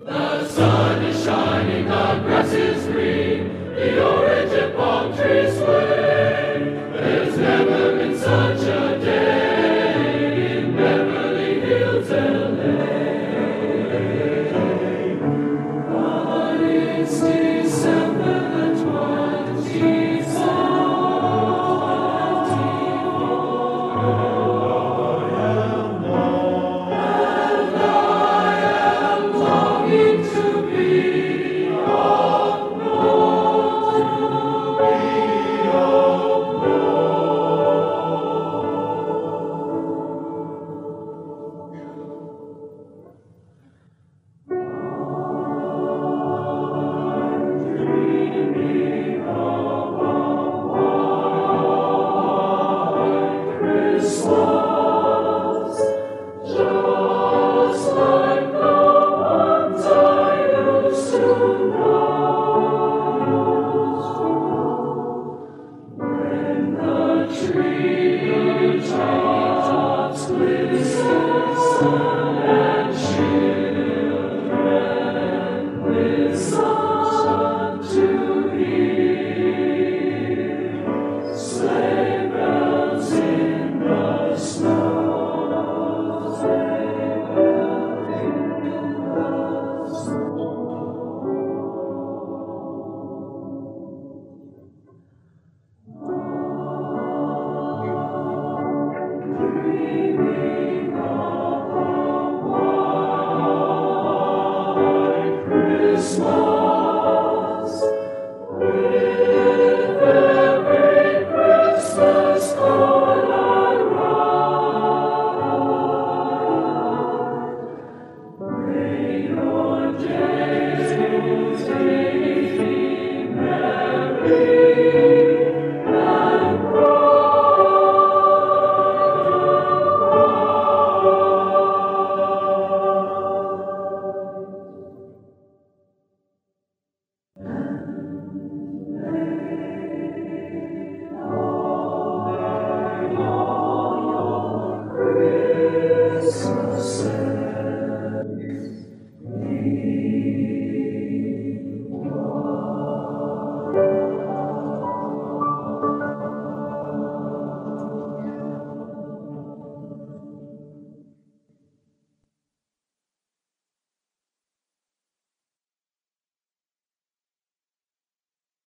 The sun is shining, the grass is green, the orange and palm trees sway. There's never been such a day in Beverly Hills, LA. But it's December the 27th. Tree tops glisten.